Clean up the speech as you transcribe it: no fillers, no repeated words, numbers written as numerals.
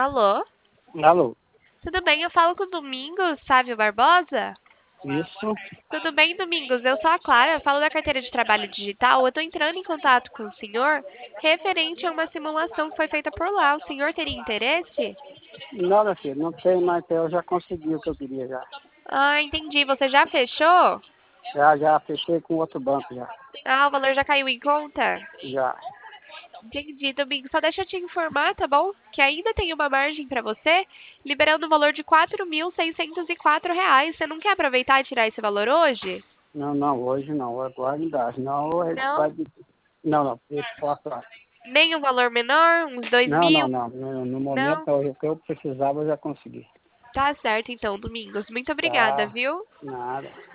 Alô? Alô, Tudo bem? Eu falo com o Domingos Sávio Barbosa? isso? Tudo bem, Domingos? Eu sou a Clara, eu falo da carteira de trabalho digital. Eu estou entrando em contato com o senhor referente a uma simulação que foi feita por lá. O senhor teria interesse? Não, meu filho, não tem, mas eu já consegui o que eu queria já. Ah, entendi. Você já fechou? Já fechei com outro banco já. Ah, o valor já caiu em conta? Já. Entendi, Domingos. Só deixa eu te informar, tá bom? Que ainda tem uma margem para você, liberando o valor de R$ 4.604. Você não quer aproveitar e tirar esse valor hoje? Não, não, hoje não, agora não dá. Não, Não? não, não, deixa eu falar. Nem um valor menor, uns 2 Não, não, mil? não. No momento, Não? o que eu precisava, eu já consegui. Tá certo então, Domingos. Muito obrigada, Tá, viu? nada.